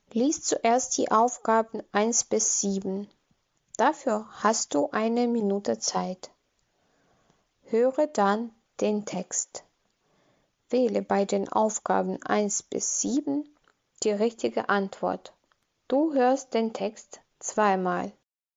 Lies zuerst die Aufgaben 1 bis 7. Dafür hast du 1 Minute Zeit. Höre dann den Text. Wähle bei den Aufgaben 1 bis 7 die richtige Antwort. Du hörst den Text zweimal.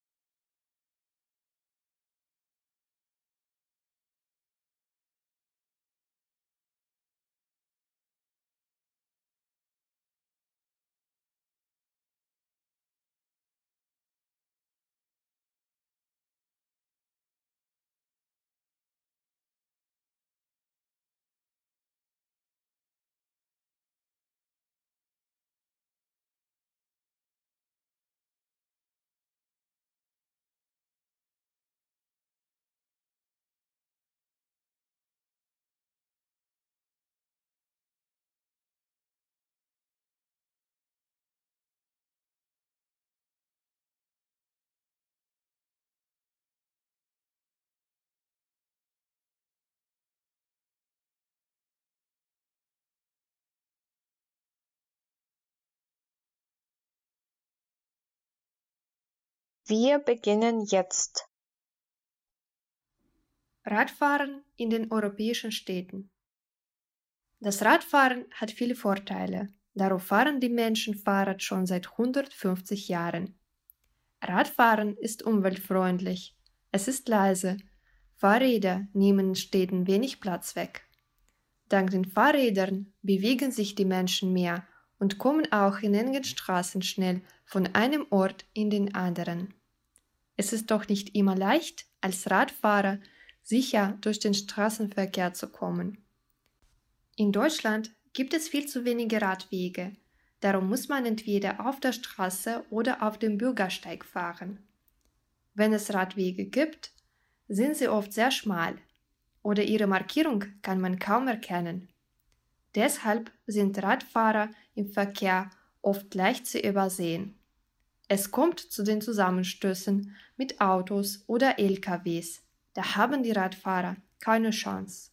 Wir beginnen jetzt. Radfahren in den europäischen Städten. Das Radfahren hat viele Vorteile. Darum fahren die Menschen Fahrrad schon seit 150 Jahren. Radfahren ist umweltfreundlich. Es ist leise. Fahrräder nehmen in Städten wenig Platz weg. Dank den Fahrrädern bewegen sich die Menschen mehr und kommen auch in engen Straßen schnell von einem Ort in den anderen. Es ist doch nicht immer leicht, als Radfahrer sicher durch den Straßenverkehr zu kommen. In Deutschland gibt es viel zu wenige Radwege, darum muss man entweder auf der Straße oder auf dem Bürgersteig fahren. Wenn es Radwege gibt, sind sie oft sehr schmal oder ihre Markierung kann man kaum erkennen. Deshalb sind Radfahrer im Verkehr oft leicht zu übersehen. Es kommt zu den Zusammenstößen mit Autos oder LKWs. Da haben die Radfahrer keine Chance.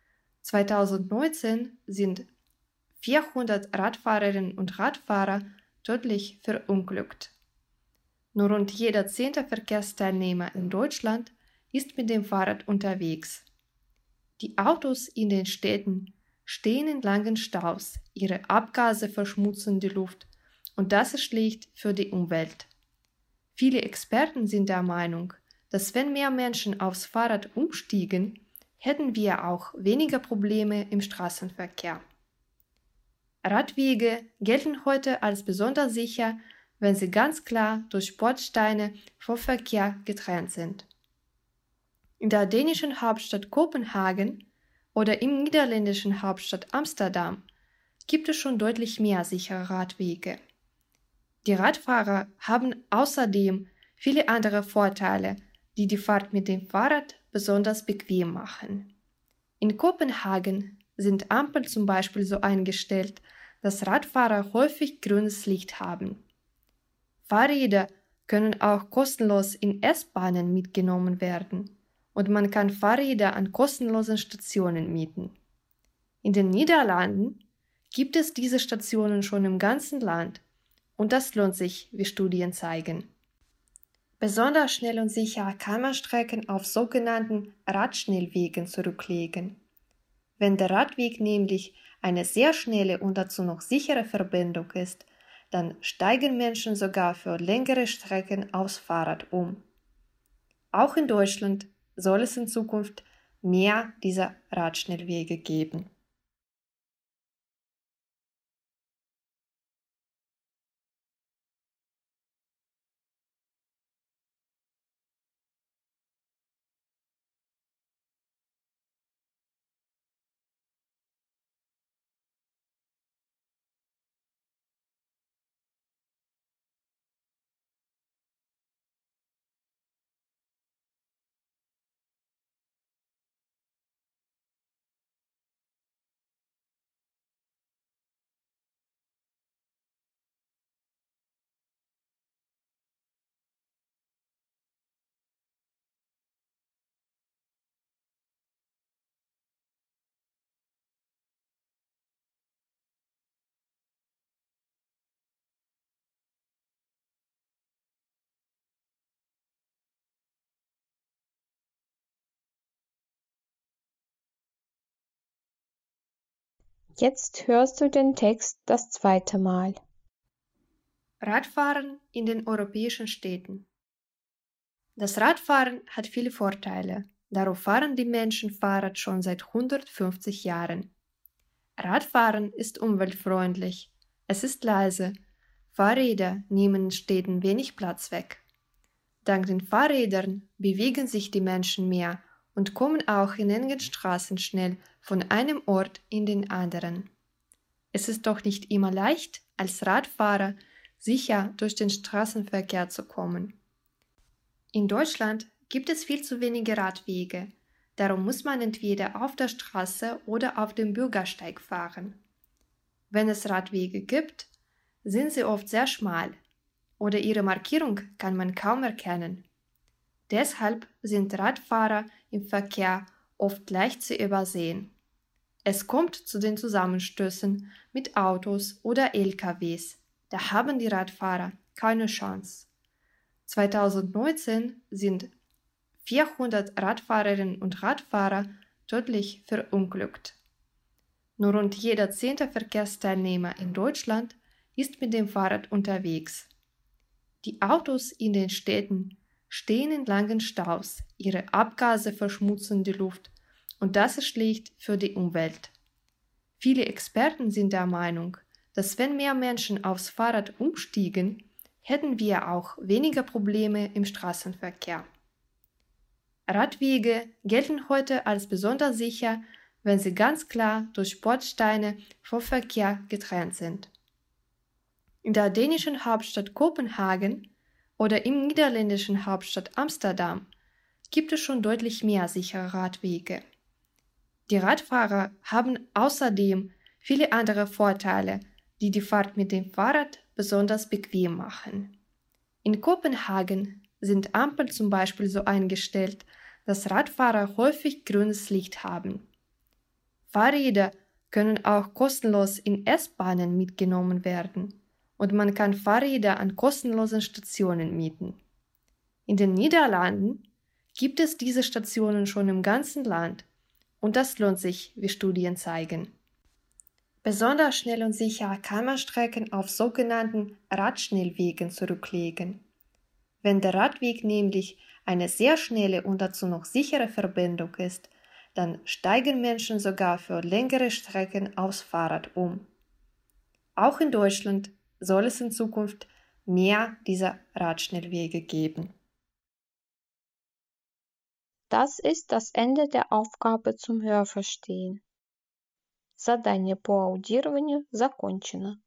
2019 sind 400 Radfahrerinnen und Radfahrer tödlich verunglückt. Nur rund jeder 10. Verkehrsteilnehmer in Deutschland ist mit dem Fahrrad unterwegs. Die Autos in den Städten stehen in langen Staus, ihre Abgase verschmutzen die Luft und das ist schlecht für die Umwelt. Viele Experten sind der Meinung, dass wenn mehr Menschen aufs Fahrrad umstiegen, hätten wir auch weniger Probleme im Straßenverkehr. Radwege gelten heute als besonders sicher, wenn sie ganz klar durch Bordsteine vom Verkehr getrennt sind. In der dänischen Hauptstadt Kopenhagen oder im niederländischen Hauptstadt Amsterdam gibt es schon deutlich mehr sichere Radwege. Die Radfahrer haben außerdem viele andere Vorteile, die die Fahrt mit dem Fahrrad besonders bequem machen. In Kopenhagen sind Ampeln zum Beispiel so eingestellt, dass Radfahrer häufig grünes Licht haben. Fahrräder können auch kostenlos in S-Bahnen mitgenommen werden und man kann Fahrräder an kostenlosen Stationen mieten. In den Niederlanden gibt es diese Stationen schon im ganzen Land und das lohnt sich, wie Studien zeigen. Besonders schnell und sicher kann man Strecken auf sogenannten Radschnellwegen zurücklegen. Wenn der Radweg nämlich eine sehr schnelle und dazu noch sichere Verbindung ist, dann steigen Menschen sogar für längere Strecken aufs Fahrrad um. Auch in Deutschland soll es in Zukunft mehr dieser Radschnellwege geben. Jetzt hörst du den Text das zweite Mal. Radfahren in den europäischen Städten. Das Radfahren hat viele Vorteile. Darum fahren die Menschen Fahrrad schon seit 150 Jahren. Radfahren ist umweltfreundlich. Es ist leise. Fahrräder nehmen in Städten wenig Platz weg. Dank den Fahrrädern bewegen sich die Menschen mehr und kommen auch in engen Straßen schnell von einem Ort in den anderen. Es ist doch nicht immer leicht, als Radfahrer sicher durch den Straßenverkehr zu kommen. In Deutschland gibt es viel zu wenige Radwege. Darum muss man entweder auf der Straße oder auf dem Bürgersteig fahren. Wenn es Radwege gibt, sind sie oft sehr schmal oder ihre Markierung kann man kaum erkennen. Deshalb sind Radfahrer im Verkehr oft leicht zu übersehen. Es kommt zu den Zusammenstößen mit Autos oder LKWs. Da haben die Radfahrer keine Chance. 2019 sind 400 Radfahrerinnen und Radfahrer tödlich verunglückt. Nur rund jeder 10. Verkehrsteilnehmer in Deutschland ist mit dem Fahrrad unterwegs. Die Autos in den Städten stehen in langen Staus, ihre Abgase verschmutzen die Luft und das ist schlecht für die Umwelt. Viele Experten sind der Meinung, dass wenn mehr Menschen aufs Fahrrad umstiegen, hätten wir auch weniger Probleme im Straßenverkehr. Radwege gelten heute als besonders sicher, wenn sie ganz klar durch Bordsteine vom Verkehr getrennt sind. In der dänischen Hauptstadt Kopenhagen oder im niederländischen Hauptstadt Amsterdam gibt es schon deutlich mehr sichere Radwege. Die Radfahrer haben außerdem viele andere Vorteile, die die Fahrt mit dem Fahrrad besonders bequem machen. In Kopenhagen sind Ampeln zum Beispiel so eingestellt, dass Radfahrer häufig grünes Licht haben. Fahrräder können auch kostenlos in S-Bahnen mitgenommen werden und man kann Fahrräder an kostenlosen Stationen mieten. In den Niederlanden gibt es diese Stationen schon im ganzen Land und das lohnt sich, wie Studien zeigen. Besonders schnell und sicher kann man Strecken auf sogenannten Radschnellwegen zurücklegen. Wenn der Radweg nämlich eine sehr schnelle und dazu noch sichere Verbindung ist, dann steigen Menschen sogar für längere Strecken aufs Fahrrad um. Auch in Deutschland soll es in Zukunft mehr dieser Radschnellwege geben. Das ist das Ende der Aufgabe zum Hörverstehen. Задание по аудированию закончено.